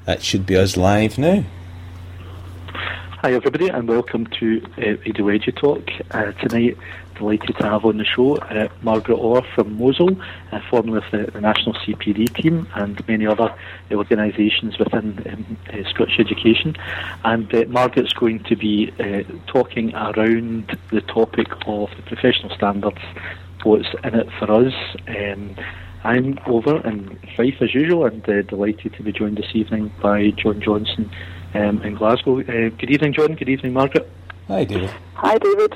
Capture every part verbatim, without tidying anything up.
That should be us live now. Hi everybody, and welcome to uh, Radio EduTalk. Uh, tonight, delighted to have on the show uh, Margaret Orr from Mosel, uh, formerly of the, the National C P D team and many other uh, organisations within um, uh, Scottish education. And uh, Margaret's going to be uh, talking around the topic of the professional standards, what's in it for us. Um, I'm over in Fife as usual, and uh, delighted to be joined this evening by John Johnson um, in Glasgow. Uh, good evening, John. Good evening, Margaret. Hi, David. Hi, David.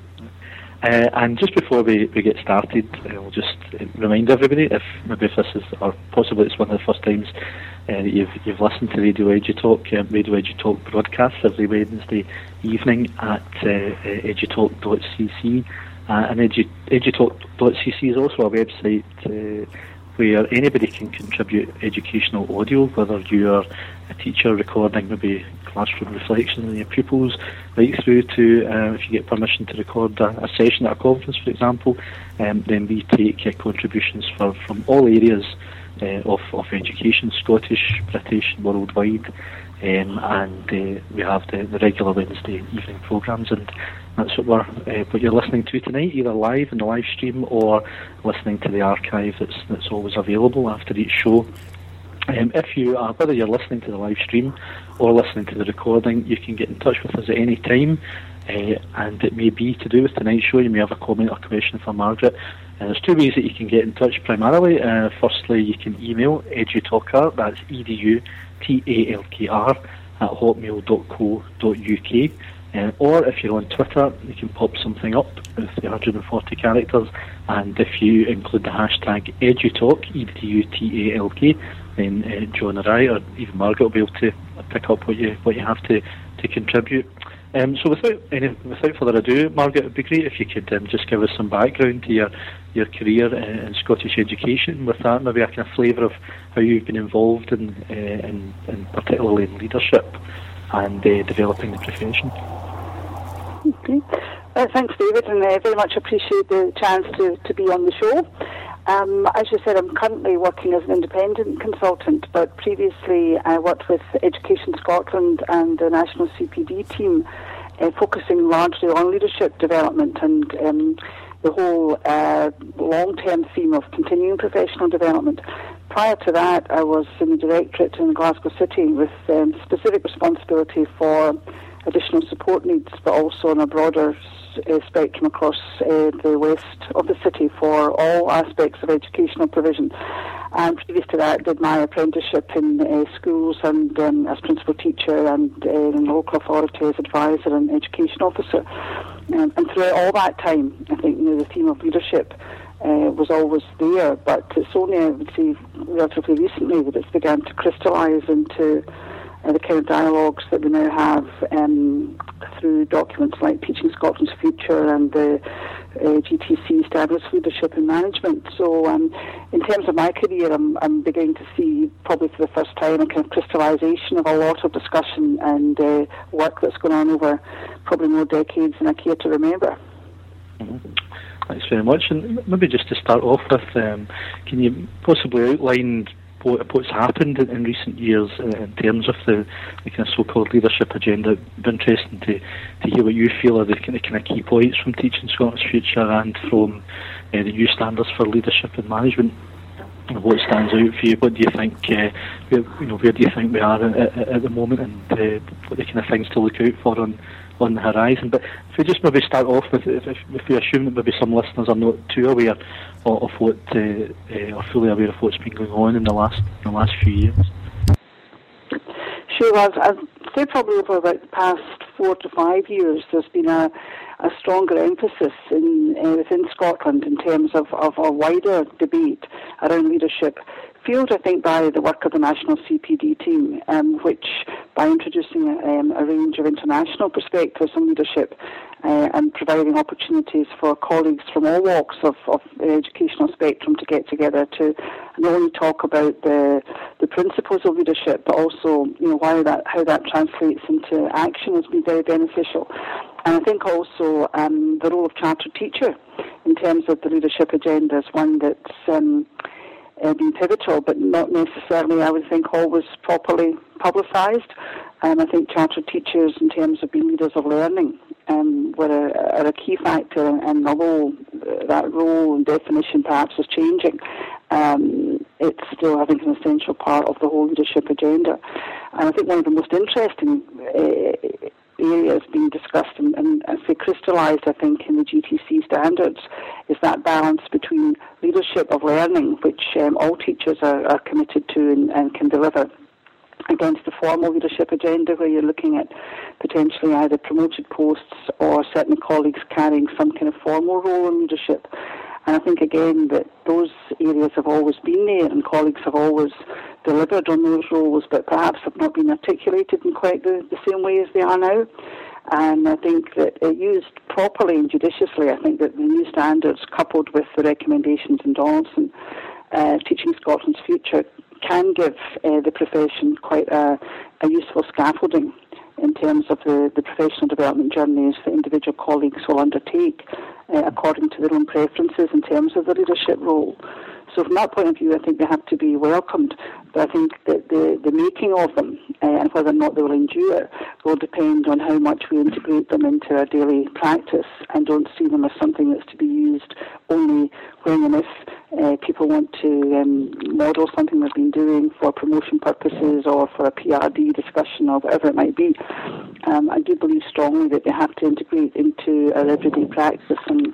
Uh, and just before we, we get started, uh, we'll just uh, remind everybody, if maybe if this is, or possibly it's one of the first times uh, that you've you've listened to Radio EduTalk, um, Radio EduTalk broadcasts every Wednesday evening at uh, uh, edutalk dot c c. Uh, and edu, edutalk dot c c is also a website uh, where anybody can contribute educational audio, whether you're a teacher recording maybe classroom reflections of your pupils, right through to uh, if you get permission to record a, a session at a conference, for example, um, then we take uh, contributions for, from all areas uh, of, of education, Scottish, British, worldwide, um, and uh, we have the, the regular Wednesday evening programmes, and that's what we're uh, what you're listening to tonight, either live in the live stream or listening to the archive that's that's always available after each show. Um, if you are, whether you're listening to the live stream or listening to the recording, you can get in touch with us at any time, uh, and it may be to do with tonight's show. You may have a comment or question for Margaret. Uh, there's two ways that you can get in touch primarily. Uh, firstly, you can email edutalkr, that's E D U T A L K R, at hotmail dot co dot U K. Uh, or if you're on Twitter, you can pop something up with the one hundred forty characters, and if you include the hashtag EduTalk, E D U T A L K, then uh, John or I, or even Margaret, will be able to pick up what you what you have to, to contribute. Um, so without any, without further ado, Margaret, it would be great if you could um, just give us some background to your, your career uh, in Scottish education. With that, maybe a kind of flavour of how you've been involved in, uh, in, in particularly in leadership and uh, developing the profession. Okay. Uh, thanks, David, and I uh, very much appreciate the chance to, to be on the show. Um, as you said, I'm currently working as an independent consultant, but previously I worked with Education Scotland and the National C P D team, uh, focusing largely on leadership development and um, the whole uh, long-term theme of continuing professional development. Prior to that, I was in the Directorate in Glasgow City with um, specific responsibility for additional support needs, but also on a broader uh, spectrum across uh, the west of the city for all aspects of educational provision. And previous to that, did my apprenticeship in uh, schools and um, as principal teacher and uh, in local authority as advisor and education officer. Um, and throughout all that time, I think you know, the theme of leadership Uh, was always there, but it's only, I would say, relatively recently that it's begun to crystallise into uh, the kind of dialogues that we now have um, through documents like Teaching Scotland's Future and the uh, G T C Standards for Leadership and Management. So um, in terms of my career, I'm, I'm beginning to see, probably for the first time, a kind of crystallisation of a lot of discussion and uh, work that's going on over probably more decades than I care to remember. Mm-hmm. Thanks very much. And maybe just to start off with, um, can you possibly outline what, what's happened in, in recent years uh, in terms of the, the kind of so-called leadership agenda? It'd be interesting to, to hear what you feel are the kind of, kind of key points from Teaching Scotland's Future and from uh, the new standards for leadership and management. What stands out for you? What do you think? Uh, where, you know, where do you think we are at, at, at the moment, and uh, what are the kind of things to look out for on? on the horizon? But if we just maybe start off with, if, if we assume that maybe some listeners are not too aware of, of what, uh, uh, or fully aware of what's been going on in the last in the last few years. Sure, I'd, I'd say probably over about the past four to five years, there's been a, a stronger emphasis in uh, within Scotland in terms of, of a wider debate around leadership, fueled, I think, by the work of the National C P D team, um, which, by introducing a, um, a range of international perspectives on leadership uh, and providing opportunities for colleagues from all walks of, of the educational spectrum to get together to not only talk about the the principles of leadership, but also, you know, why that how that translates into action has been very beneficial. And I think also um, the role of chartered teacher in terms of the leadership agenda is one that's um, uh, been pivotal, but not necessarily, I would think, always properly publicised. Um, I think chartered teachers, in terms of being leaders of learning, um, were a, are a key factor, and although that role and definition perhaps is changing, um, it's still, I think, an essential part of the whole leadership agenda. And I think one of the most interesting uh, areas being discussed and, and I say crystallised, I think, in the G T C standards is that balance between leadership of learning, which um, all teachers are, are committed to and, and can deliver, against the formal leadership agenda, where you're looking at potentially either promoted posts or certain colleagues carrying some kind of formal role in leadership. And I think, again, that those areas have always been there, and colleagues have always delivered on those roles, but perhaps have not been articulated in quite the, the same way as they are now. And I think that uh, used properly and judiciously, I think that the new standards, coupled with the recommendations in Donaldson, uh, Teaching Scotland's Future, can give uh, the profession quite a, a useful scaffolding in terms of the, the professional development journeys that individual colleagues will undertake uh, according to their own preferences in terms of the leadership role. So from that point of view, I think they have to be welcomed. But I think that the, the making of them uh, and whether or not they will endure will depend on how much we integrate them into our daily practice and don't see them as something that's to be used only when and if uh, people want to um, model something they've been doing for promotion purposes or for a P R D discussion or whatever it might be. Um, I do believe strongly that they have to integrate into our everyday practice and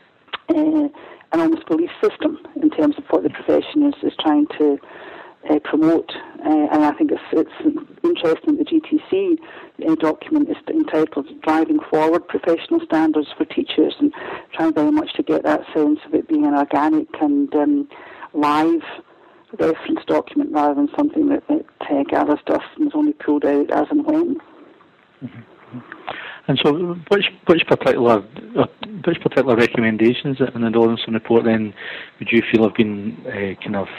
uh, an almost belief system in terms of what the profession is, is trying to uh, promote. Uh, and I think it's, it's interesting the G T C uh, document is entitled Driving Forward Professional Standards for Teachers, and trying very much to get that sense of it being an organic and um, live reference document rather than something that, that uh, gathers dust and is only pulled out as and when. Mm-hmm. And so, which which particular uh, which particular recommendations in the Donaldson report then would you feel have been uh, kind of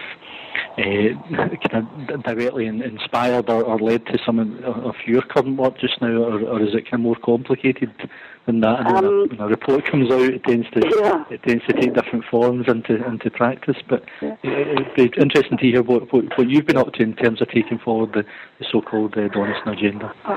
uh, kind of directly inspired or, or led to some of, of your current work just now, or, or is it kind of more complicated than that? And um, when, a, when a report comes out, it tends to yeah. it tends to take different forms into into practice. But yeah. it would be interesting to hear what, what what you've been up to in terms of taking forward the, the so-called uh, Donaldson agenda. Uh,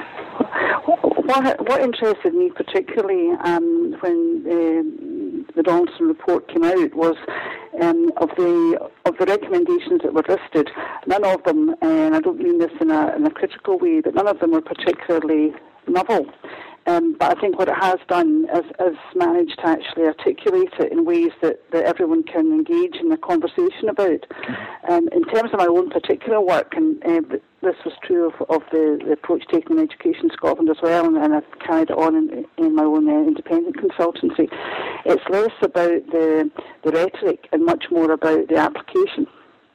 What, what interested me particularly um, when uh, the Donaldson report came out was um, of the of the recommendations that were listed. None of them, and I don't mean this in a, in a critical way, but none of them were particularly novel. Um, but I think what it has done is, is managed to actually articulate it in ways that, that everyone can engage in the conversation about. Um, in terms of my own particular work, and uh, this was true of, of the, the approach taken in Education Scotland as well, and, and I've carried it on in, in my own uh, independent consultancy, it's less about the, the rhetoric and much more about the application.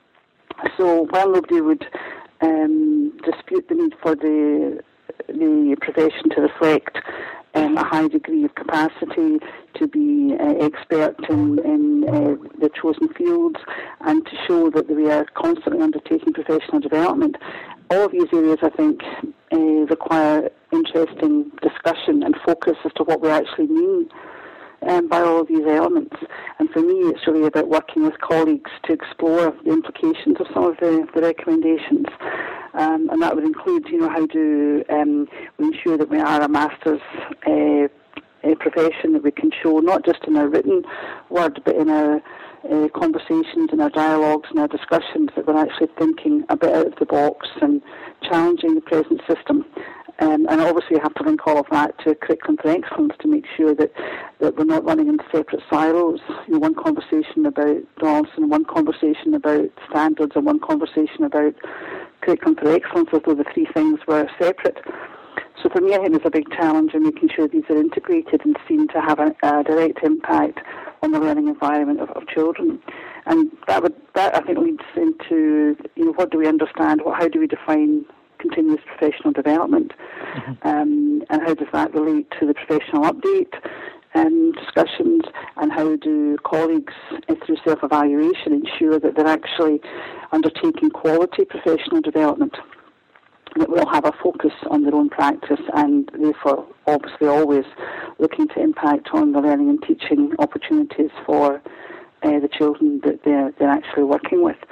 So while nobody would um, dispute the need for the the profession to reflect um, a high degree of capacity, to be uh, expert in, in uh, the chosen fields, and to show that we are constantly undertaking professional development. All of these areas, I think, uh, require interesting discussion and focus as to what we actually mean um, by all of these elements. And for me, it's really about working with colleagues to explore the implications of some of the, the recommendations. Um, and that would include, you know, how do um, we ensure that we are a master's uh, a profession that we can show not just in our written word, but in our uh, conversations, in our dialogues, and our discussions, that we're actually thinking a bit out of the box and challenging the present system. Um, and obviously you have to link all of that to curriculum for excellence to make sure that, that we're not running in separate silos. You know, one conversation about Donaldson, one conversation about standards, and one conversation about curriculum for excellence, as though the three things were separate. So for me, I think there's a big challenge in making sure these are integrated and seen to have a, a direct impact on the learning environment of, of children. And that would that I think leads into, you know, what do we understand? What, how do we define continuous professional development? Mm-hmm. Um, and how does that relate to the professional update and discussions? And how do colleagues, uh, through self-evaluation, ensure that they're actually undertaking quality professional development, that will have a focus on their own practice and therefore obviously always looking to impact on the learning and teaching opportunities for uh, the children that they're, they're actually working with.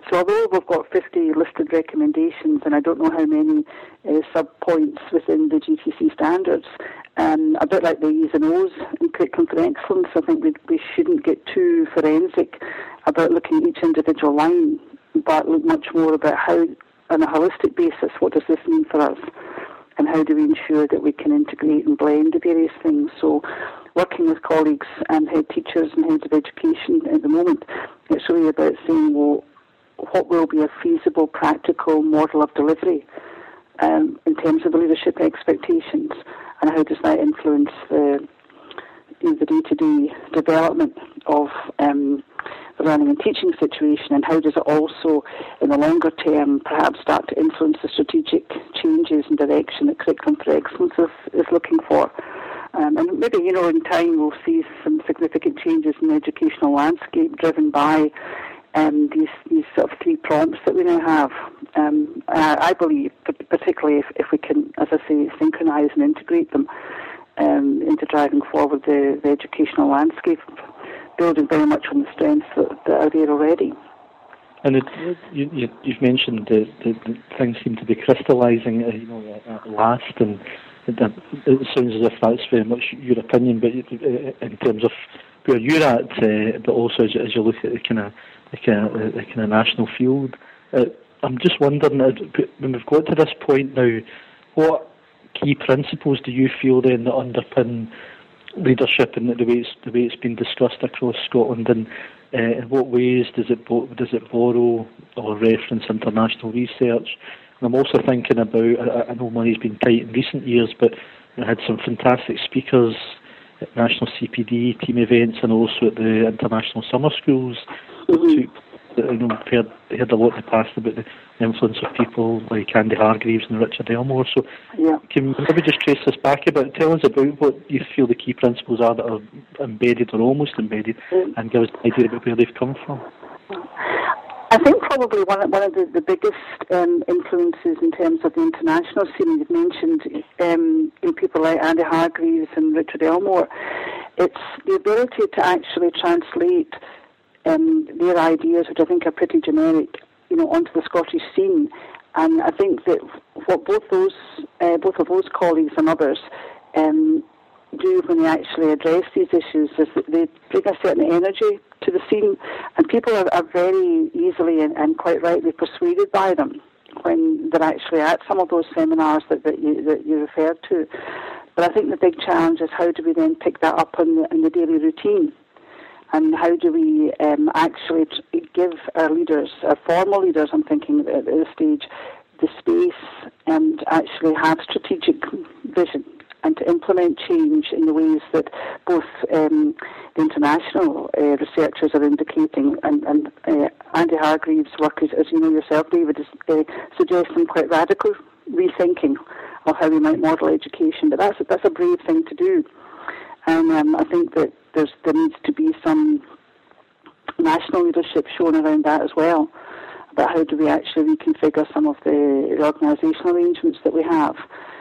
So although we've got fifty listed recommendations, and I don't know how many uh, sub-points within the G T C standards, um, a bit like the E's and O's in Curriculum for Excellence, I think we, we shouldn't get too forensic about looking at each individual line, but look much more about how, on a holistic basis, what does this mean for us, and how do we ensure that we can integrate and blend the various things. So working with colleagues and head teachers and heads of education at the moment, it's really about saying, well, what will be a feasible, practical model of delivery um, in terms of the leadership expectations, and how does that influence the, you know, the day-to-day development of um, the learning and teaching situation, and how does it also, in the longer term, perhaps start to influence the strategic changes and direction that Curriculum for Excellence is, is looking for. Um, and maybe, you know, in time we'll see some significant changes in the educational landscape driven by um, these, these sort of three prompts that we now have. Um, I, I believe, particularly if, if we can, as I say, synchronise and integrate them um, into driving forward the, the educational landscape, building very much on the strengths that, that are there already. And it, you, you, you've mentioned that, that, that things seem to be crystallising, uh, you know, at, at last, and it, it sounds as if that's very much your opinion, but in terms of where you're at, uh, but also as, as you look at the kind of the kind of, the kind of national field, uh, I'm just wondering, uh, when we've got to this point now, what key principles do you feel then that underpin leadership and the way it's the way it's been discussed across Scotland, and uh, in what ways does it bo- does it borrow or reference international research? And I'm also thinking about, I, I know money's been tight in recent years, but we had some fantastic speakers at national C P D team events and also at the international summer schools. Mm-hmm. You know, we heard, heard a lot in the past about the influence of people like Andy Hargreaves and Richard Elmore. So yeah. Can you maybe just trace this back a bit? Tell us about what you feel the key principles are that are embedded or almost embedded, mm. and give us an idea about where they've come from. I think probably one of, one of the, the biggest um, influences in terms of the international scene, you've mentioned um, in people like Andy Hargreaves and Richard Elmore, it's the ability to actually translate Um, their ideas, which I think are pretty generic, you know, onto the Scottish scene. And I think that what both those, uh, both of those colleagues and others um, do when they actually address these issues is that they bring a certain energy to the scene, and people are, are very easily and, and quite rightly persuaded by them when they're actually at some of those seminars that, that, you, that you referred to. But I think the big challenge is how do we then pick that up in the, in the daily routine? And how do we um, actually t- give our leaders, our formal leaders, I'm thinking at this stage, the space and actually have strategic vision and to implement change in the ways that both um, the international uh, researchers are indicating, and, and uh, Andy Hargreaves' work, as, as you know yourself, David, is uh, suggesting quite radical rethinking of how we might model education. But that's, that's a brave thing to do. And um, I think that there's, there needs to be some national leadership shown around that as well, about how do we actually reconfigure some of the, the organisational arrangements that we have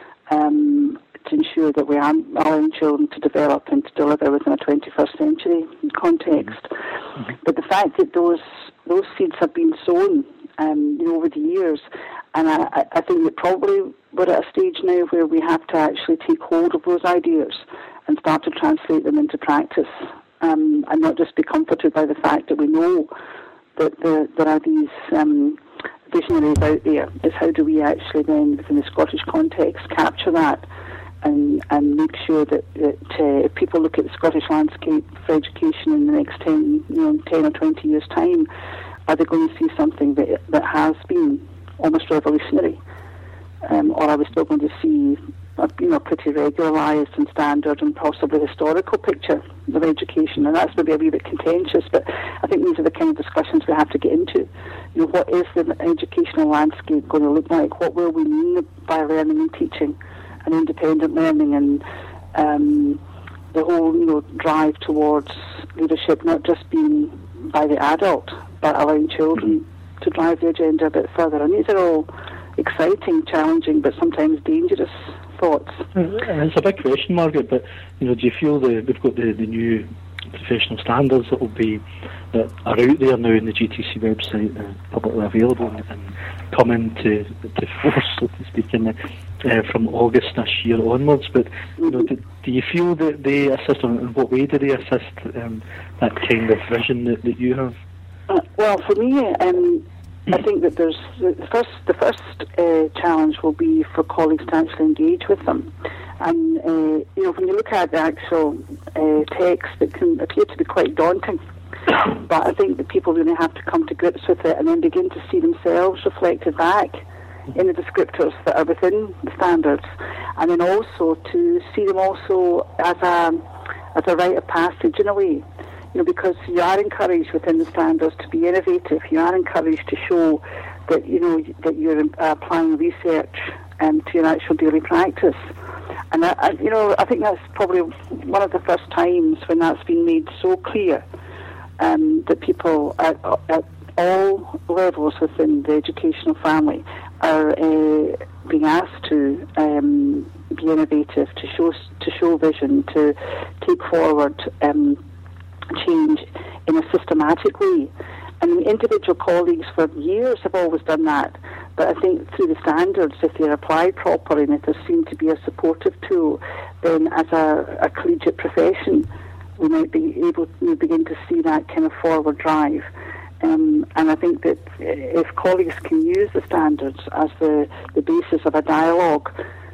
um, to ensure that we are allowing children to develop and to deliver within a twenty-first century context. Mm-hmm. But the fact that those those seeds have been sown um, you know, over the years, and I, I think that probably we're at a stage now where we have to actually take hold of those ideas and start to translate them into practice, um, and not just be comforted by the fact that we know that there, there are these um, visionaries out there. It's how do we actually then, within the Scottish context, capture that and and make sure that, that uh, if people look at the Scottish landscape for education in the next ten, you know, ten or twenty years' time, are they going to see something that that has been almost revolutionary, um, or are we still going to see a, you know, pretty regularised and standard and possibly historical picture of education? And that's maybe a wee bit contentious, but I think these are the kind of discussions we have to get into. You know, what is the educational landscape going to look like? What will we mean by learning and teaching and independent learning, and um, the whole, you know, drive towards leadership not just being by the adult, but allowing children mm-hmm. to drive the agenda a bit further. And these are all exciting, challenging, but sometimes dangerous thoughts. And it's a big question, Margaret, but you know, do you feel the we've got the, the new professional standards that will be that are out there now in the G T C website, uh, publicly available, and, and come into to force, so to speak, in the, uh, from August this year onwards. But you know, do, do you feel that they assist, and in what way do they assist um, that kind of vision that, that you have? Uh, well, for me, um, I think that there's the first the first uh, challenge will be for colleagues to actually engage with them. And, uh, you know, when you look at the actual uh, text, it can appear to be quite daunting. But I think that people really have to come to grips with it and then begin to see themselves reflected back in the descriptors that are within the standards. And then also to see them also as a, as a rite of passage in a way. You know, because you are encouraged within the standards to be innovative. You are encouraged to show that, you know, that you're uh, applying research um, to your actual daily practice. And, I, I, you know, I think that's probably one of the first times when that's been made so clear um, that people at, at all levels within the educational family are uh, being asked to um, be innovative, to show to show vision, to take forward um, change in a systematic way. And individual colleagues for years have always done that. But I think through the standards, if they're applied properly and if they're seen to be a supportive tool, then as a, a collegiate profession, we might be able to begin to see that kind of forward drive. Um, and I think that if colleagues can use the standards as the, the basis of a dialogue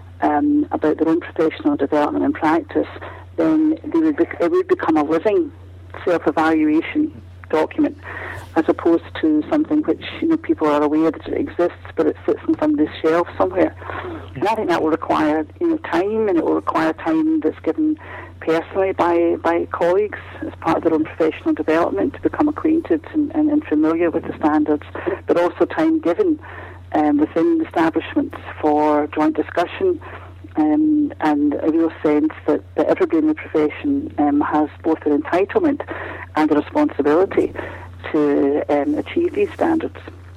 um, about their own professional development and practice, then they would be, it would become a living self-evaluation document, as opposed to something which, you know, people are aware that it exists, but it sits on somebody's shelf somewhere. And I think that will require, you know, time, and it will require time that's given personally by, by colleagues as part of their own professional development to become acquainted and, and, and familiar with the standards, but also time given um, within the establishments for joint discussion. Um, and a real sense that, that everybody in the profession um, has both an entitlement and a responsibility to um, achieve these standards.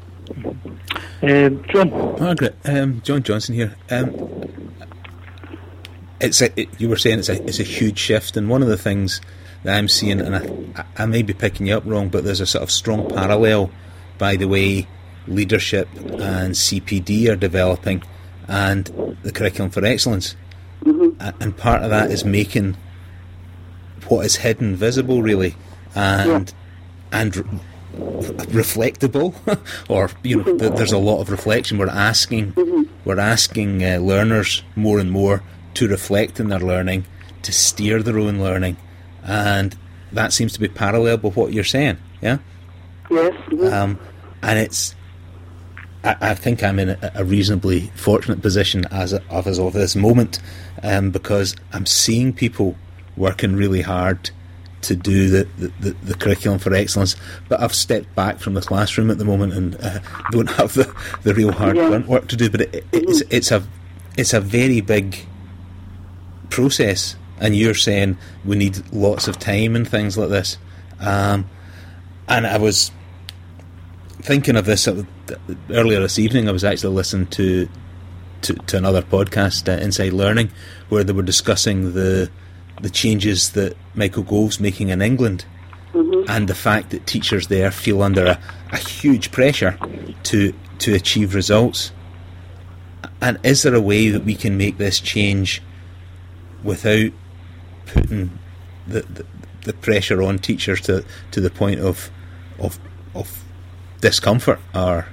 Um, John? Margaret, um, John Johnson here. Um, it's a, it, you were saying it's a, it's a huge shift, and one of the things that I'm seeing, and I, I may be picking you up wrong, but there's a sort of strong parallel by the way leadership and C P D are developing and the Curriculum for Excellence. Mm-hmm. And part of that is making what is hidden visible, really, and yeah. and re- reflectable, or you know, mm-hmm. th- there's a lot of reflection. We're asking, mm-hmm. we're asking uh, learners more and more to reflect in their learning, to steer their own learning, and that seems to be parallel with what you're saying. Yeah. Yes. Mm-hmm. Um, and it's. I think I'm in a reasonably fortunate position as of as of this moment, um, because I'm seeing people working really hard to do the, the, the Curriculum for Excellence, but I've stepped back from the classroom at the moment and uh, don't have the, the real hard yeah. work to do. But it, it's it's a it's a very big process, and you're saying we need lots of time and things like this. Um, and I was thinking of this earlier this evening. I was actually listening to to, to another podcast, uh, Inside Learning, where they were discussing the the changes that Michael Gove's making in England, mm-hmm. and the fact that teachers there feel under a, a huge pressure to to achieve results. And is there a way that we can make this change without putting the the, the pressure on teachers to, to the point of of of discomfort? Or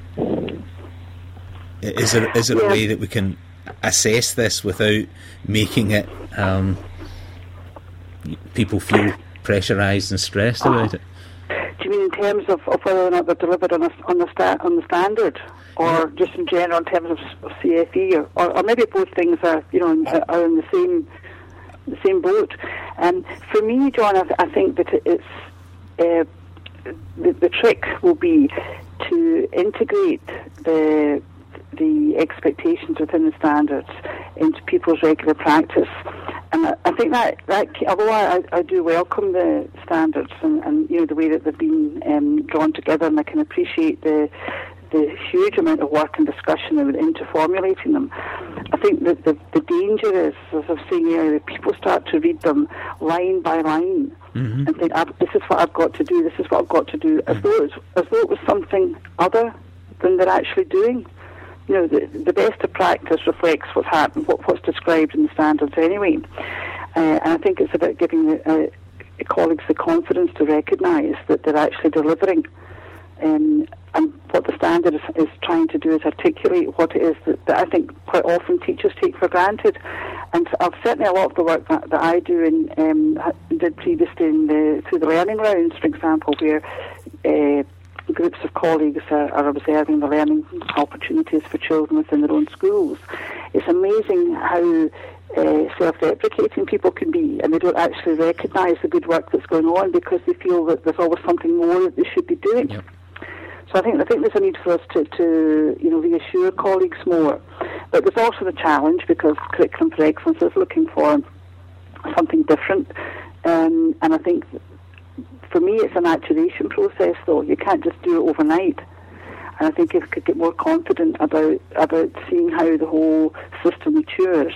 is there is there a way that we can assess this without making it um, people feel pressurised and stressed about it? Do you mean in terms of, of whether or not they're delivered on a, on the sta- on the standard, or yeah. just in general in terms of C F E, or, or, or maybe both things are you know are in the same the same boat? And um, for me, John, I, I think that it's uh, the, the trick will be to integrate the the expectations within the standards into people's regular practice. And I, I think that, that although I, I do welcome the standards and, and you know the way that they've been um, drawn together, and I can appreciate the the huge amount of work and discussion that went into formulating them, I think that the, the danger is, as I was saying earlier, people start to read them line by line mm-hmm. and think, this is what I've got to do, this is what I've got to do, as though it's, as though it was something other than they're actually doing. You know, the, the best of practice reflects what's happened, what, what's described in the standards anyway. Uh, and I think it's about giving the, uh, colleagues the confidence to recognise that they're actually delivering. Um, and what the standard is, is trying to do is articulate what it is that, that I think quite often teachers take for granted. And I've certainly a lot of the work that, that I do and um, did previously in the, through the learning rounds, for example, where uh, groups of colleagues are, are observing the learning opportunities for children within their own schools. It's amazing how uh, self-deprecating people can be, and they don't actually recognise the good work that's going on because they feel that there's always something more that they should be doing. Yep. So I think I think there's a need for us to, to you know reassure colleagues more. But there's also the challenge because Curriculum for Excellence is looking for something different, um, and I think for me it's a maturation process. Though you can't just do it overnight. And I think if we could get more confident about about seeing how the whole system matures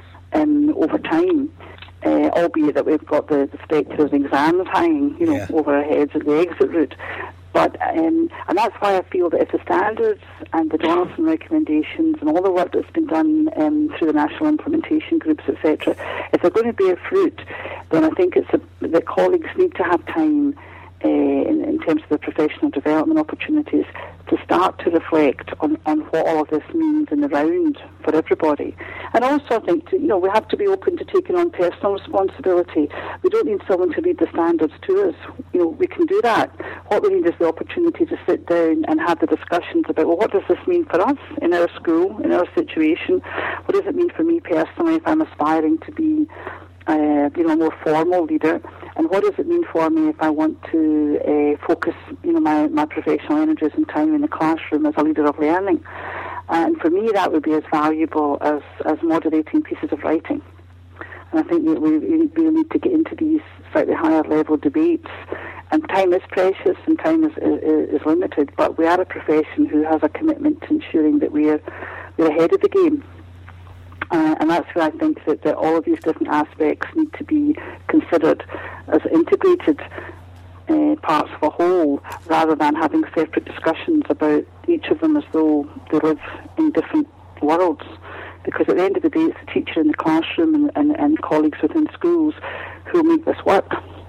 um, over time, uh, albeit that we've got the, the spectre of exams hanging, you know, yeah. over our heads at the exit route. But um, and that's why I feel that if the standards and the Donaldson recommendations and all the work that's been done um, through the national implementation groups, et cetera, if they're going to bear fruit, then I think it's a, that colleagues need to have time uh, in, in terms of the professional development opportunities to start to reflect on, on what all of this means in the round for everybody. And also I think, to, you know, we have to be open to taking on personal responsibility. We don't need someone to read the standards to us. You know, we can do that. What we need is the opportunity to sit down and have the discussions about, well, what does this mean for us in our school, in our situation? What does it mean for me personally if I'm aspiring to be Uh, you know, a more formal leader, and what does it mean for me if I want to uh, focus, you know, my, my professional energies and time in the classroom as a leader of learning? And for me, that would be as valuable as, as moderating pieces of writing. And I think that we, we need to get into these slightly higher level debates. And time is precious, and time is, is, is limited. But we are a profession who has a commitment to ensuring that we're we're ahead of the game. Uh, and that's where I think that, that all of these different aspects need to be considered as integrated uh, parts of a whole, rather than having separate discussions about each of them as though they live in different worlds. Because at the end of the day, it's the teacher in the classroom and, and, and colleagues within schools who make this work.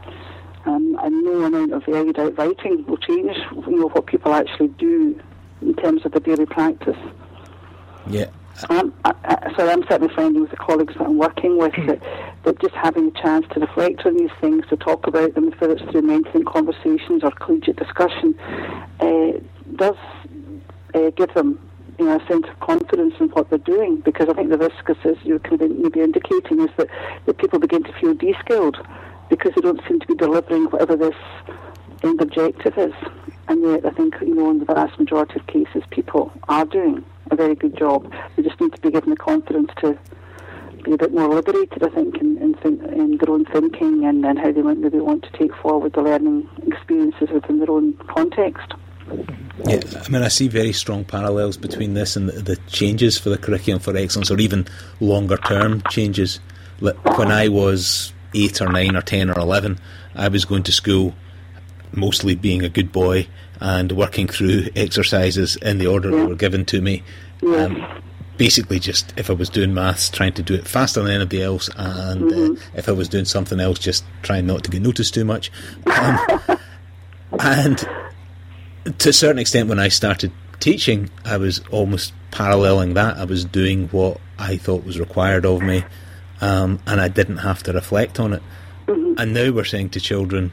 Um, and no amount of erudite writing will change, you know, what people actually do in terms of their daily practice. Yeah. Um, I, I, so I'm certainly finding with the colleagues that I'm working with that, that just having a chance to reflect on these things, to talk about them, whether it's through mentoring conversations or collegiate discussion, uh, does uh, give them, you know, a sense of confidence in what they're doing. Because I think the risk, as you're kind of maybe indicating, is that, that people begin to feel de-skilled because they don't seem to be delivering whatever this end objective is. And yet I think, you know, in the vast majority of cases, people are doing a very good job. They just need to be given the confidence to be a bit more liberated, I think, in, in, think, in their own thinking and, and how they might maybe want to take forward the learning experiences within their own context. Yeah, I mean, I see very strong parallels between this and the, the changes for the Curriculum for Excellence, or even longer-term changes. When I was eight or nine or ten or eleven, I was going to school mostly being a good boy and working through exercises in the order yeah. that were given to me. Yeah. Um, basically just, if I was doing maths, trying to do it faster than anybody else, and mm-hmm. uh, if I was doing something else, just trying not to get noticed too much. Um, and to a certain extent, when I started teaching, I was almost paralleling that. I was doing what I thought was required of me, um, and I didn't have to reflect on it. Mm-hmm. And now we're saying to children,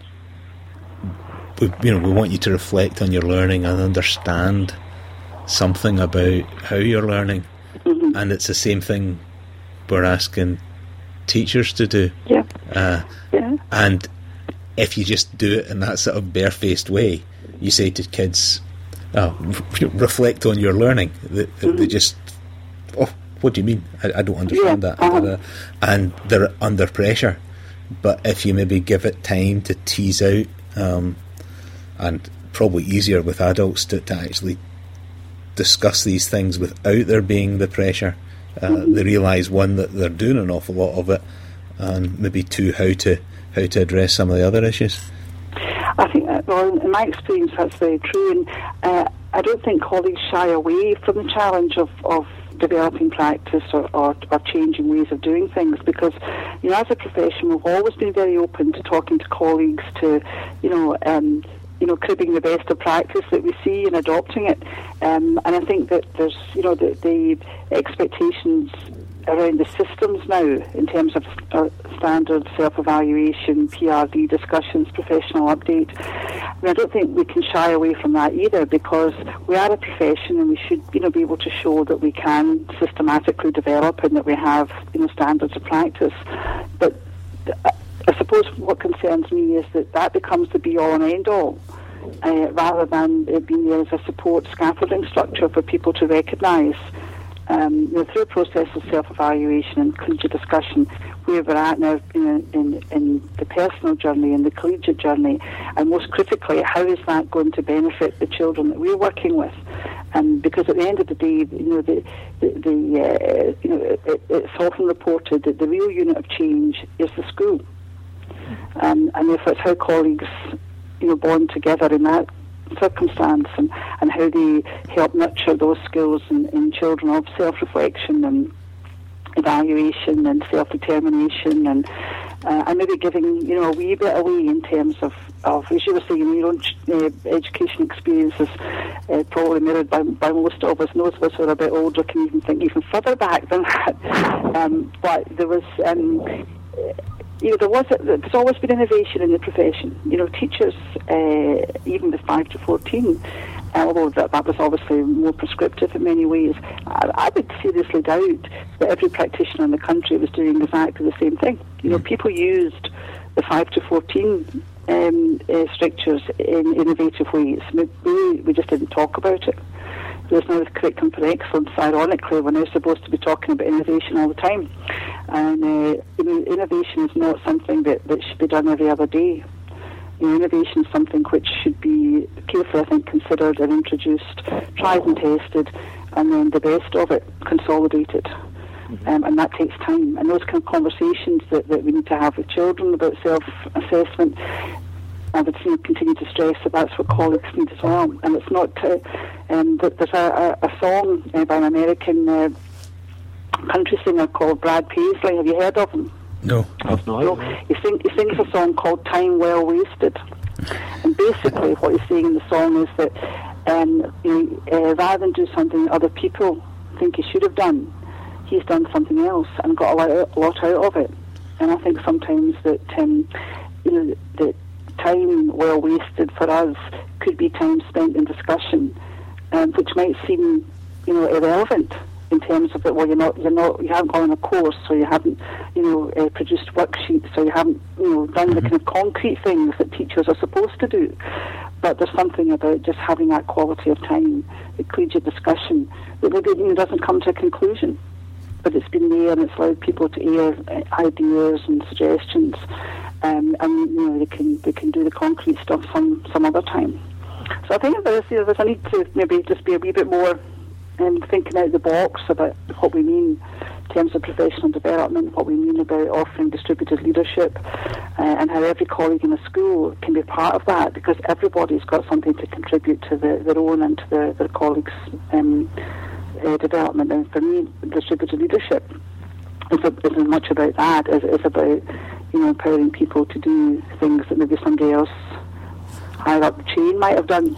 we, you know, we want you to reflect on your learning and understand something about how you're learning. Mm-hmm. And it's the same thing we're asking teachers to do. Yeah. Uh, yeah. And if you just do it in that sort of barefaced way, you say to kids, oh, re- reflect on your learning. They, mm-hmm. they just, oh, what do you mean? I, I don't understand yeah. that. Uh-huh. And they're under pressure. But if you maybe give it time to tease out, um, and probably easier with adults to, to actually discuss these things without there being the pressure, uh, mm-hmm. they realise, one, that they're doing an awful lot of it, and maybe two, how to how to address some of the other issues? I think, that, well, in my experience, that's very true, and uh, I don't think colleagues shy away from the challenge of, of developing practice or, or, or changing ways of doing things, because, you know, as a profession, we've always been very open to talking to colleagues, to, you know, um, you know, cribbing the best of practice that we see and adopting it. Um, and I think that there's, you know, the, the expectations around the systems now in terms of uh, standard self-evaluation, P R D discussions, professional update. I mean, I don't think we can shy away from that either, because we are a profession and we should, you know, be able to show that we can systematically develop and that we have, you know, standards of practice. But uh, I suppose what concerns me is that that becomes the be-all and end-all, uh, rather than it being there as a support scaffolding structure for people to recognise, um, you know, through a process of self-evaluation and collegiate discussion, where we're at now in, in, in the personal journey and the collegiate journey, and most critically, how is that going to benefit the children that we're working with? And because at the end of the day, you know, the, the, the uh, you know, it, it's often reported that the real unit of change is the school. Um, and if it's how colleagues, you know, bond together in that circumstance, and, and how they help nurture those skills in, in children of self-reflection and evaluation and self-determination, and uh, and maybe giving, you know, a wee bit away in terms of, of as you were saying, your own uh, education experiences, uh, probably mirrored by, by most of us. And those of us who are a bit older can even think even further back than that. Um, but there was... Um, You know, there was a, there's always been innovation in the profession. You know, teachers, uh, even with five to fourteen, uh, although that, that was obviously more prescriptive in many ways, I, I would seriously doubt that every practitioner in the country was doing exactly the same thing. You know, people used the five to fourteen um, uh, strictures in innovative ways. Maybe we just didn't talk about it. There's now the curriculum for excellence. Ironically, we're now supposed to be talking about innovation all the time. And uh, you know, innovation is not something that, that should be done every other day. You know, innovation is something which should be carefully, I think, considered and introduced, tried and tested, and then the best of it consolidated. Mm-hmm. Um, and that takes time. And those kind of conversations that, that we need to have with children about self-assessment, I would continue to stress that that's what colleagues need as well. And it's not, uh, um, there's a, a, a song uh, by an American uh, country singer called Brad Paisley. Have you heard of him? No. I've not. No, he, sing, he sings a song called Time Well Wasted. And basically what he's saying in the song is that um, you know, uh, rather than do something that other people think he should have done, he's done something else and got a lot, a lot out of it. And I think sometimes that, um, you know, that time well wasted for us could be time spent in discussion, um, which might seem, you know, irrelevant in terms of that. Well, you're not, you're not, you haven't gone on a course, or you haven't, you know, uh, produced worksheets, or you haven't, you know, done the kind of concrete things that teachers are supposed to do. But there's something about just having that quality of time, the collegiate discussion, that maybe, you know, doesn't come to a conclusion, but it's been there and it's allowed people to air ideas and suggestions. Um, and you know, they can they can do the concrete stuff some some other time. So I think there's, you know, there's a need to maybe just be a wee bit more um, thinking out the box about what we mean in terms of professional development, what we mean about offering distributed leadership, uh, and how every colleague in a school can be part of that, because everybody's got something to contribute to the, their own and to their, their colleagues' um, uh, development. And for me, distributed leadership isn't, isn't much about that. It's, it's about, you know, empowering people to do things that maybe somebody else higher up the chain might have done.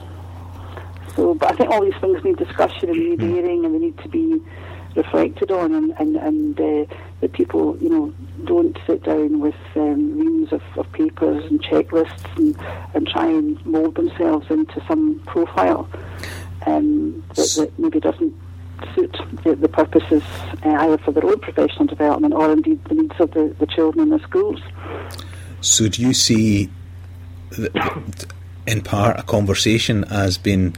So, but I think all these things need discussion and need hearing, and they need to be reflected on, and, and, and uh, that people, you know, don't sit down with um, reams of, of papers and checklists and, and try and mould themselves into some profile um, that, that maybe doesn't suit the, the purposes uh, either for their own professional development or indeed the needs of the, the children in the schools. So do you see, the, in part, a conversation as being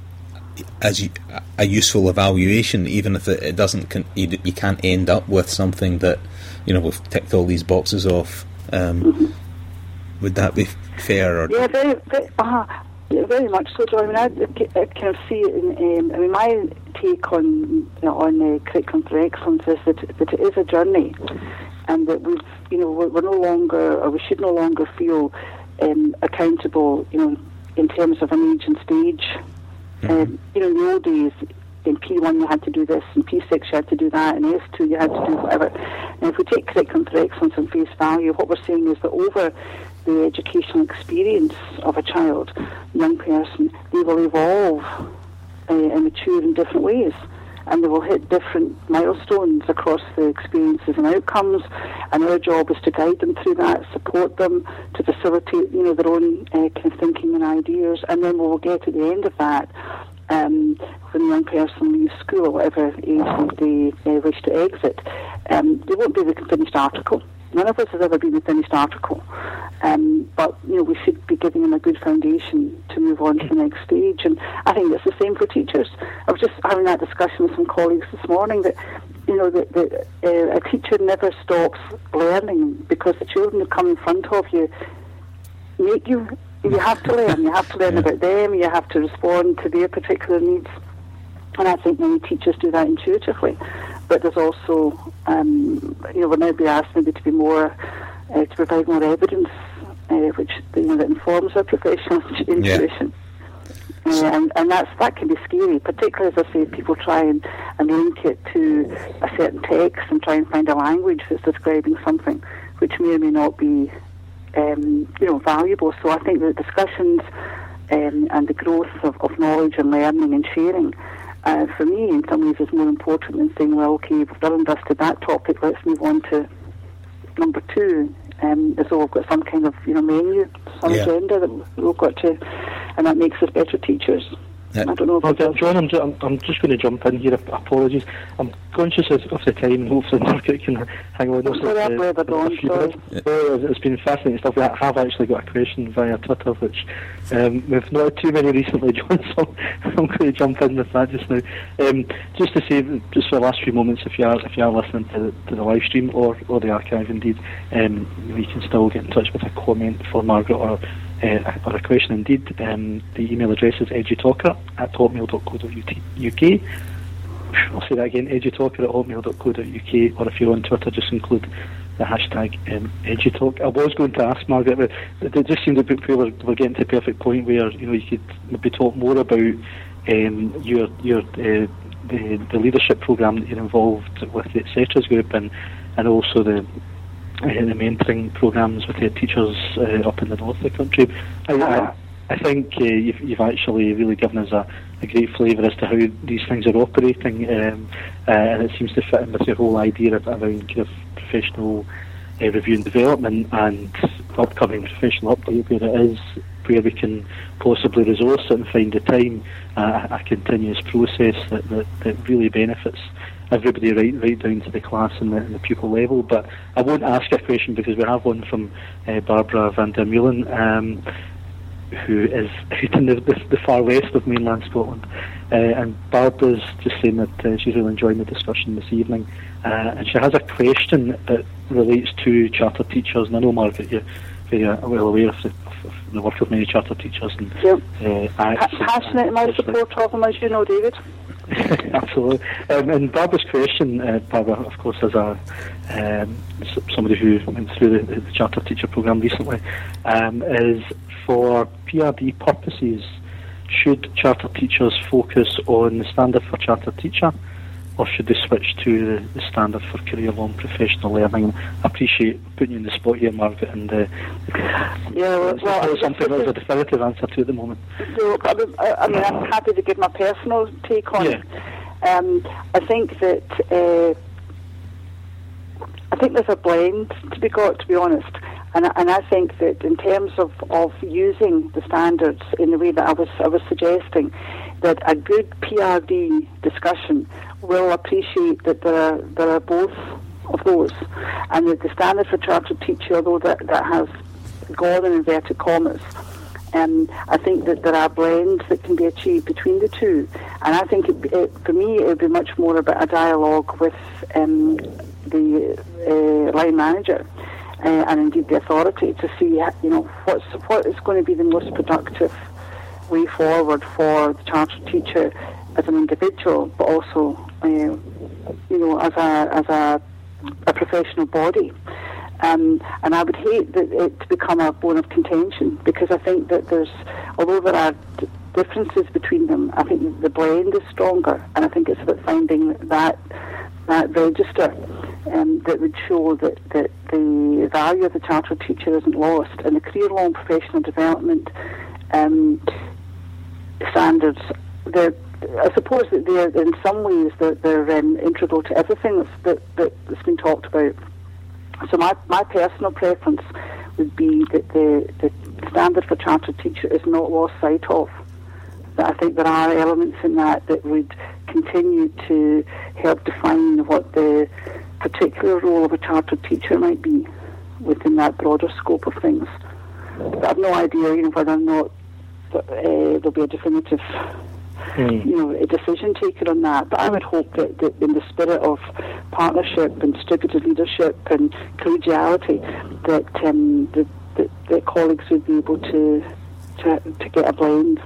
as a useful evaluation, even if it, it doesn't, con- you, you can't end up with something that, you know, we've ticked all these boxes off? Um, mm-hmm. Would that be fair? Or yeah, very, very, uh, Yeah, very much so, Joy. I mean, I, I kind of see it in, um, I mean, my take on you know, on uh, Curriculum for Excellence is that, that it is a journey, and that we've, you know, we're, we're no longer, or we should no longer feel um, accountable, you know, in terms of an age and stage. Mm-hmm. Um, you know, in the old days, in P one you had to do this, in P six you had to do that, in S two you had to do whatever. And if we take Curriculum for Excellence on face value, what we're saying is that over the educational experience of a child, young person, they will evolve uh, and mature in different ways, and they will hit different milestones across the experiences and outcomes, and our job is to guide them through that, support them, to facilitate, you know, their own uh, kind of thinking and ideas, and then we'll get at the end of that, um, when the young person leaves school, whatever age they uh, wish to exit, um, they won't be the finished article. None of us has ever been the finished article, um, but you know we should be giving them a good foundation to move on to the next stage. And I think it's the same for teachers. I was just having that discussion with some colleagues this morning that you know that, that uh, a teacher never stops learning, because the children who come in front of you make you. You have to learn. You have to learn yeah. about them. You have to respond to their particular needs. And I think many teachers do that intuitively. But there's also, um, you know, we're now being asked maybe to be more, uh, to provide more evidence, uh, which you know that informs our professional intuition. Yeah. Uh, and and that's that can be scary, particularly as I say, people try and, and link it to a certain text and try and find a language that's describing something, which may or may not be, um, you know, valuable. So I think that discussions um, and the growth of, of knowledge and learning and sharing. Uh, for me, in some ways, is more important than saying, well, okay, we've done and dusted that topic, let's move on to number two. Um, as though we've got some kind of, you know, menu, some yeah. agenda that we've got to, and that makes us better teachers. Yeah. I don't know if well, John, I'm, ju- I'm, I'm just going to jump in here. Apologies. I'm conscious of, of the time, and hopefully Margaret can hang on. I'm sorry, I've read it on, sorry. Well, it's been fascinating stuff. We have actually got a question via Twitter, which um, we've not had too many recently, John, so I'm going to jump in with that just now. Um, just to say, just for the last few moments, if you are if you are listening to the, to the live stream or, or the archive indeed, um, you can still get in touch with a comment for Margaret or Uh, or a question indeed. Um, the email address is edutalker at hotmail dot co dot U K. I'll say that again, edutalker at hotmail dot co dot U K, or if you're on Twitter, just include the hashtag um, edutalk. I was going to ask Margaret, but it just seemed that we were, we're getting to a perfect point where you know you could maybe talk more about um, your your uh, the, the leadership programme that you're involved with the et cetera group, and and also the Uh, the mentoring programmes with the teachers uh, up in the north of the country. I, I, I think uh, you've, you've actually really given us a, a great flavour as to how these things are operating, um, uh, and it seems to fit in with your whole idea of around kind of professional uh, review and development and upcoming professional update, where it is where we can possibly resource it and find the time, uh, a continuous process that, that, that really benefits everybody right right down to the class and the, and the pupil level. But I won't ask a question because we have one from uh, Barbara van der Meulen, um, who is out in the, the, the far west of mainland Scotland. Uh, and Barbara's just saying that uh, she's really enjoying the discussion this evening. Uh, and she has a question that relates to charter teachers. And I know, Margaret, you're very uh, well aware of the, of the work of many charter teachers. And, yep. uh, acts pa- passionate in my support of them, as you know, David. Absolutely. Um, and Barbara's question, uh, Barbara, of course, as a um, somebody who went through the, the charter teacher programme recently, um, is for P R D purposes, should charter teachers focus on the standard for charter teacher, or should they switch to the, the standard for career-long professional learning? I appreciate putting you in the spot here, Margaret, and uh, yeah, well, well something there's a definitive answer to at the moment. So, I mean, I mean, I'm happy to give my personal take on yeah. it. Um, I think that uh, I think there's a blend to be got, to be honest, and and I think that in terms of, of using the standards in the way that I was I was suggesting, that a good P R D discussion will appreciate that there are there are both of those, and that the standard for chartered teacher, although that, that has gone in inverted commas, um, I think that there are blends that can be achieved between the two, and I think it, it, for me it would be much more about a dialogue with um, the uh, line manager uh, and indeed the authority to see, you know, what's what is going to be the most productive way forward for the chartered teacher as an individual, but also, uh, you know, as a as a, a professional body. Um, and I would hate that it to become a bone of contention, because I think that there's, although there are d- differences between them, I think the blend is stronger, and I think it's about finding that that register um, that would show that, that the value of the chartered teacher isn't lost, and the career-long professional development um, standards. They're, I suppose that they're in some ways they're, they're um, integral to everything that's, that, that, that's been talked about. So my, my personal preference would be that the, the standard for chartered teacher is not lost sight of. That I think there are elements in that that would continue to help define what the particular role of a chartered teacher might be within that broader scope of things. But I have no idea, you know, whether or not uh, there'll be a definitive Mm. you know, a decision taken on that. But I would hope that, that in the spirit of partnership and distributed leadership and collegiality, that um, that, that, that colleagues would be able to to, to get a blend.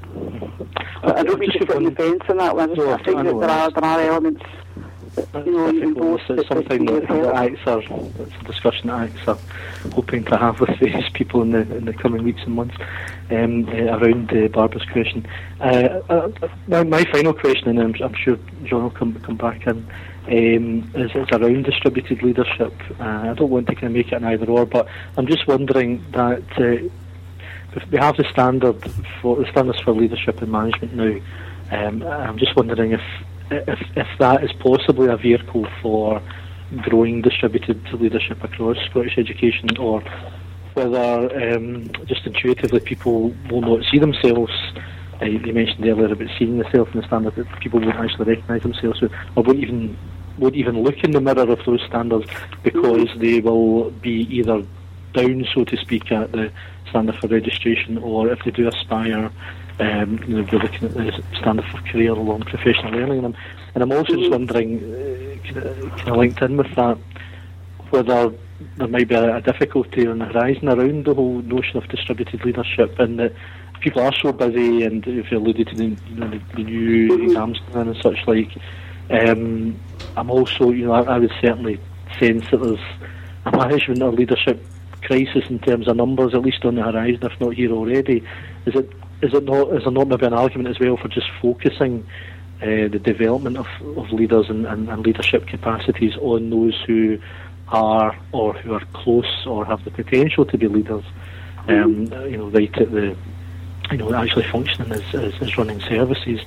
But I don't mean to sit on the fence on that one. I, just, no, I think I that there are there are elements. You know, in both it's something that, that A C S are, it's a discussion that A C S are hoping to have with various people in the in the coming weeks and months um, uh, around uh, Barbara's question. Uh, uh, my, my final question, and I'm, I'm sure John will come come back in, um, is, is around distributed leadership. Uh, I don't want to kind of make it an either or, but I'm just wondering that uh, if we have the standard for the standards for leadership and management now. Um, I'm just wondering if. If, if that is possibly a vehicle for growing distributed leadership across Scottish education, or whether um, just intuitively people will not see themselves. Uh, you mentioned earlier about seeing themselves in the standard, that people won't actually recognise themselves, or won't even won't even look in the mirror of those standards, because they will be either down, so to speak, at the standard for registration, or if they do aspire. Um, you know, we're looking at the standard for career-long professional learning, and I'm, and I'm also just wondering, uh, kind of linked in with that, whether there might be a, a difficulty on the horizon around the whole notion of distributed leadership, and that people are so busy, and if you alluded to the, you know, the, the new exams and such like. Um, I'm also, you know, I, I would certainly sense that there's a management or leadership crisis in terms of numbers, at least on the horizon, if not here already. Is it? Is it not? Is there not maybe an argument as well for just focusing uh, the development of, of leaders and, and, and leadership capacities on those who are or who are close or have the potential to be leaders? Um, you know, right at the, you know, actually functioning as, as, as running services.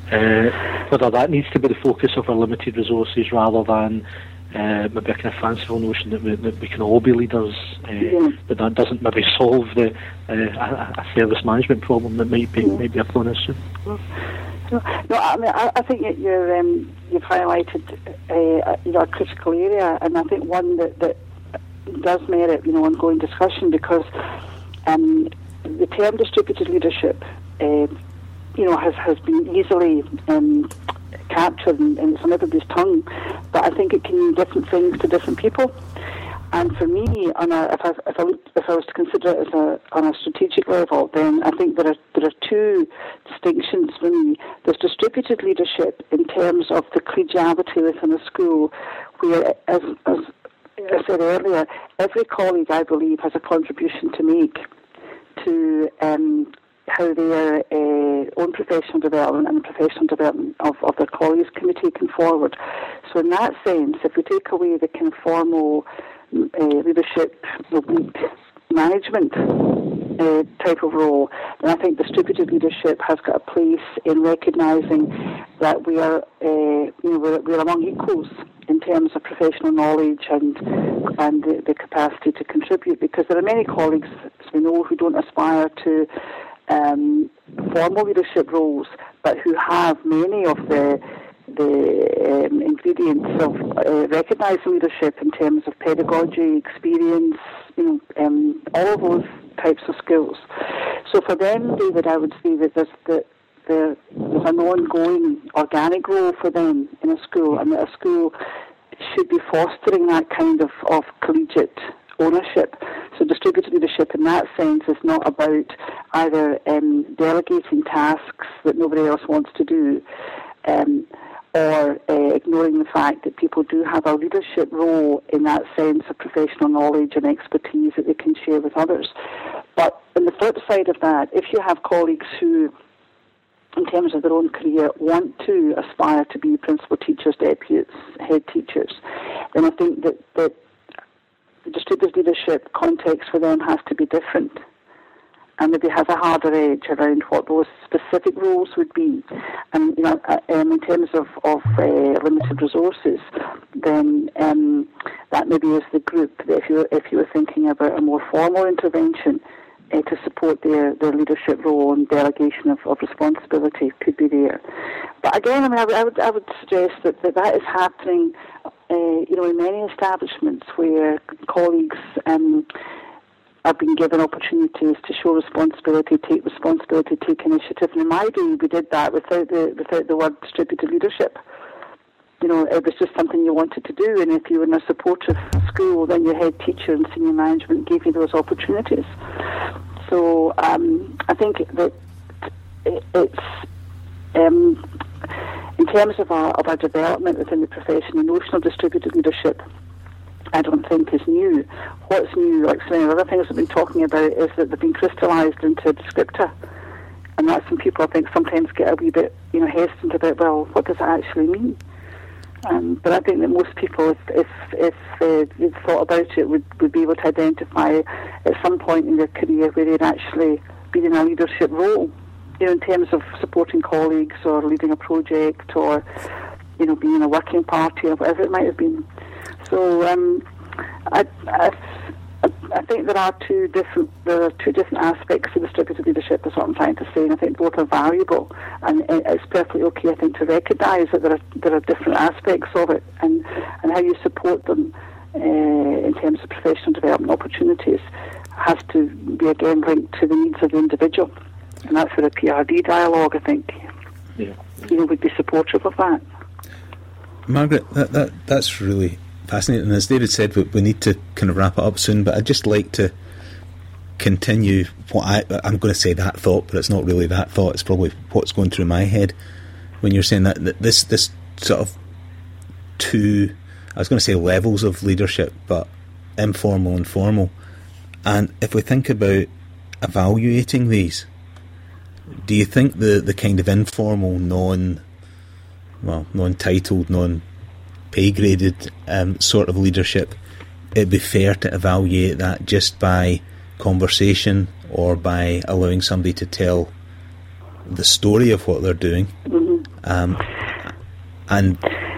Uh, whether that needs to be the focus of our limited resources, rather than Uh, maybe a kind of fanciful notion that we, that we can all be leaders, uh, yeah. but that doesn't maybe solve the uh, a, a service management problem that might be yeah. might be upon us soon. No, no, I mean, I, I think that you're, um, you've highlighted uh, you know, a critical area, and I think one that, that does merit, you know, ongoing discussion, because um, the term distributed leadership, uh, you know, has has been easily Um, captured and, and it's on everybody's tongue, but I think it can mean different things to different people. And for me, on a, if, I, if, I, if I was to consider it as a, on a strategic level, then I think there are there are two distinctions for me. There's distributed leadership in terms of the collegiality within a school, where, as, as I said earlier, every colleague, I believe, has a contribution to make to um, how their uh, own professional development and the professional development of, of their colleagues can be taken forward. So in that sense, if we take away the kind of formal uh, leadership, the management uh, type of role, then I think distributed leadership has got a place in recognising that we are, uh, you know, we're, we're among equals in terms of professional knowledge and and the, the capacity to contribute, because there are many colleagues, as we know, who don't aspire to Um, formal leadership roles, but who have many of the the um, ingredients of uh, recognised leadership in terms of pedagogy, experience, you know, um, all of those types of skills. So for them, David, I would say that there's, the, the, there's an ongoing organic role for them in a school, and that a school should be fostering that kind of, of collegiate ownership. So distributed leadership in that sense is not about either um, delegating tasks that nobody else wants to do, um, or uh, ignoring the fact that people do have a leadership role in that sense of professional knowledge and expertise that they can share with others. But on the flip side of that, if you have colleagues who, in terms of their own career, want to aspire to be principal teachers, deputies, head teachers, then I think that, that the distributed leadership context for them has to be different, and maybe has a harder edge around what those specific roles would be. And you know, um, in terms of, of uh, limited resources, then um, that maybe is the group that if you if you were thinking about a more formal intervention uh, to support their, their leadership role and delegation of, of responsibility could be there. But again, I mean, I, would I would I would suggest that that, that is happening, uh, you know, in many establishments where colleagues Um, have been given opportunities to show responsibility, take responsibility, take initiative. And in my day, we did that without the without the word distributed leadership. You know, it was just something you wanted to do, and if you were in a supportive school, then your head teacher and senior management gave you those opportunities. So um, I think that it's um, in terms of our of our development within the profession, the notion of distributed leadership, I don't think is new. What's new, like so many other things we've been talking about, is that they've been crystallised into a descriptor. And that's when people, I think, sometimes get a wee bit, you know, hesitant about, well, what does that actually mean? Um, but I think that most people, if if, if uh, they'd thought about it, would, would be able to identify at some point in their career where they'd actually been in a leadership role, you know, in terms of supporting colleagues or leading a project or, you know, being in a working party or whatever it might have been. So um, I, I, I think there are two different there are two different aspects to distributed leadership. Is what I'm trying to say, and I think both are valuable. And it's perfectly okay, I think, to recognise that there are there are different aspects of it, and, and how you support them uh, in terms of professional development opportunities has to be again linked to the needs of the individual, and that's where a P R D dialogue, I think, yeah. you know, would be supportive of that. Margaret, that, that that's really fascinating. And as David said, we, we need to kind of wrap it up soon, but I'd just like to continue what I, I'm going to say that thought, but it's not really that thought, it's probably what's going through my head when you're saying that, that this, this sort of two, I was going to say levels of leadership, but informal and formal. And if we think about evaluating these, do you think the, the kind of informal, non, well, non-titled, non pay-graded um, sort of leadership, it'd be fair to evaluate that just by conversation or by allowing somebody to tell the story of what they're doing? Mm-hmm. Um, and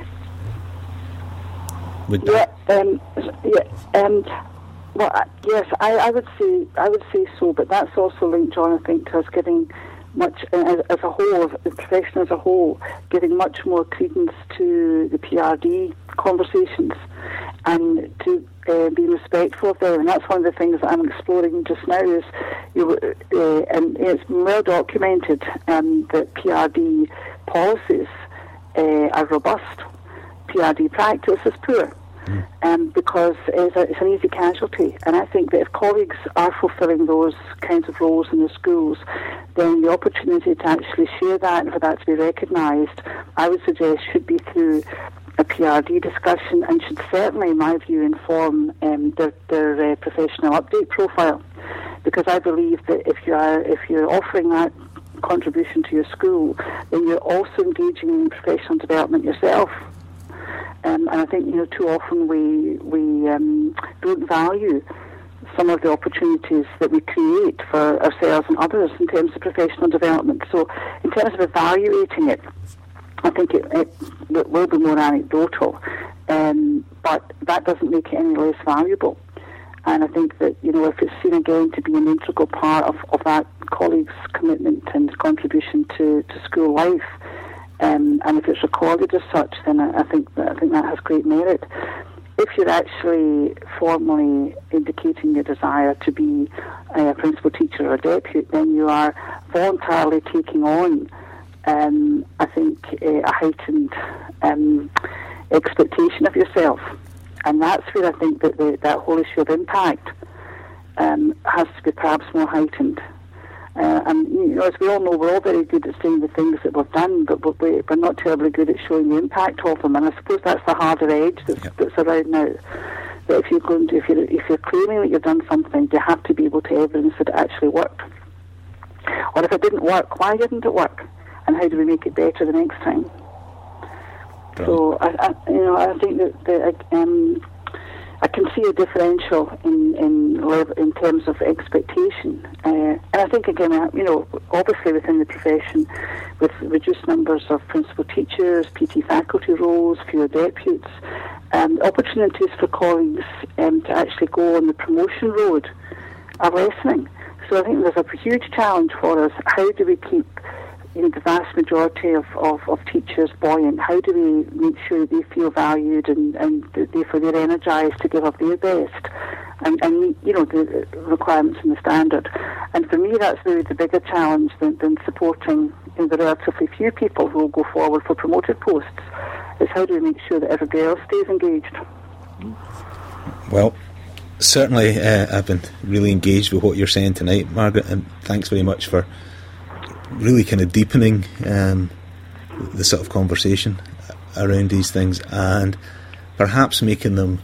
would yeah, um, yeah, um, well, uh, yes, I, I would say I would say so, but that's also linked, John, I think, to us getting much as, as a whole, the profession as a whole, giving much more credence to the P R D conversations and to uh, be respectful of them. And that's one of the things that I'm exploring just now. Is you uh, and it's well documented um, that P R D policies uh, are robust, P R D practice is poor. Mm. Um, because it's, a, it's an easy casualty. And I think that if colleagues are fulfilling those kinds of roles in the schools, then the opportunity to actually share that and for that to be recognised, I would suggest, should be through a P R D discussion, and should certainly, in my view, inform um, their, their uh, professional update profile. Because I believe that if you are if you're offering that contribution to your school, then you're also engaging in professional development yourself. Um, and I think, you know, too often we we um, don't value some of the opportunities that we create for ourselves and others in terms of professional development. So in terms of evaluating it, I think it, it, it will be more anecdotal, um, but that doesn't make it any less valuable. And I think that, you know, if it's seen again to be an integral part of, of that colleague's commitment and contribution to, to school life, Um, and if it's recorded as such, then I, I think that I think that has great merit. If you're actually formally indicating your desire to be a principal teacher or a deputy, then you are voluntarily taking on, um, I think, a, a heightened um, expectation of yourself, and that's where I think that the, that whole issue of impact um, has to be perhaps more heightened. Uh, and you know, as we all know, we're all very good at saying the things that we've done, but we're, we're not terribly good at showing the impact of them. And I suppose that's the harder edge that's, yep. that's around now. That if you're going to, if you're if you're claiming that you've done something, you have to be able to evidence that it actually worked. Or if it didn't work, why didn't it work? And how do we make it better the next time? Brilliant. So I, I, you know, I think that the, um, I can see a differential in in, level, in terms of expectation, uh, and I think again, you know, obviously within the profession, with reduced numbers of principal teachers, P T faculty roles, fewer deputies, um, opportunities for colleagues um, to actually go on the promotion road are lessening. So I think there's a huge challenge for us. How do we keep, you know, the vast majority of, of, of teachers buoyant? How do we make sure they feel valued and, and therefore they're energised to give up their best and, and meet, you know, the requirements and the standard? And for me, that's really the bigger challenge than, than supporting, you know, the relatively few people who will go forward for promoted posts. Is how do we make sure that everybody else stays engaged? Well, certainly uh, I've been really engaged with what you're saying tonight, Margaret, and thanks very much for really kind of deepening um, the sort of conversation around these things and perhaps making them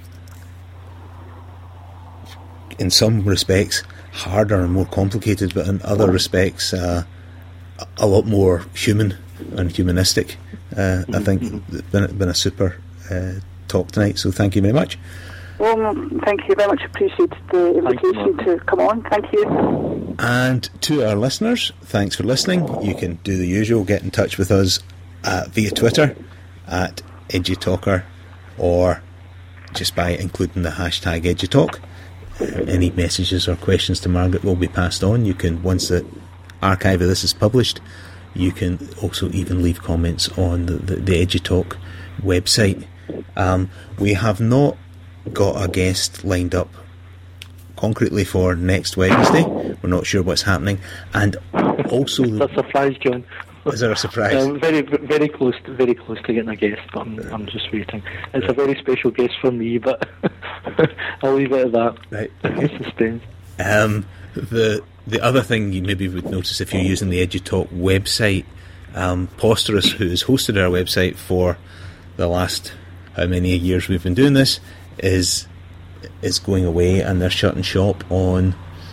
in some respects harder and more complicated, but in other respects uh, a lot more human and humanistic. uh, I think it's been, been a super uh, talk tonight, so thank you very much. Well, thank you very much. Appreciate the invitation to come on. Thank you. And to our listeners, thanks for listening. You can do the usual, get in touch with us uh, via Twitter at EduTalker, or just by including the hashtag EduTalk. Uh, any messages or questions to Margaret will be passed on. You can, once the archive of this is published, you can also even leave comments on the, the, the EduTalk website. Um, we have not got a guest lined up concretely for next Wednesday. We're not sure what's happening, and also that's a surprise, John. Is there a surprise? Um, very, very close, to, very close to getting a guest, but I'm, I'm just waiting. It's a very special guest for me, but I'll leave it at that. Right. Okay. Suspense. Um, the the other thing you maybe would notice if you're using the EduTalk website, um, Posterous, who has hosted our website for the last how many years we've been doing this, is is going away, and they're shutting shop on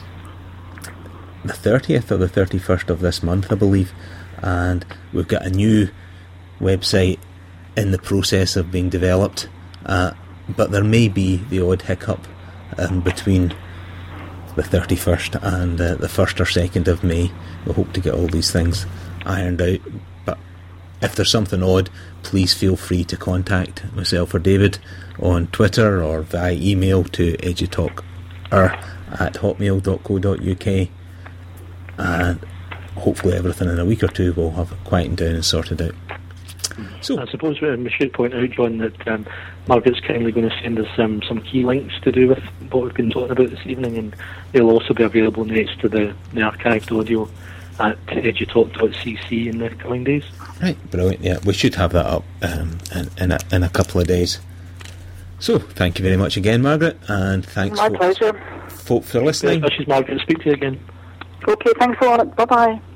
the thirtieth or the thirty-first of this month, I believe. And we've got a new website in the process of being developed, uh, but there may be the odd hiccup um, between the thirty-first and uh, the first or second of May. We hope to get all these things ironed out, but if there's something odd, please feel free to contact myself or David on Twitter or via email to edutalker at hotmail dot co dot uk, and hopefully everything in a week or two will have quietened down and sorted out. So I suppose we should point out, John, that um, Margaret's kindly going to send us um, some key links to do with what we've been talking about this evening, and they'll also be available next to the, the archived audio at edutalk dot c c in the coming days. Right, brilliant. Yeah, we should have that up um, in, in, a, in a couple of days. So, thank you very much again, Margaret, and thanks My for, pleasure. for, for listening. Best wishes, Margaret. Speak to you again. Okay, thanks a lot. Bye-bye.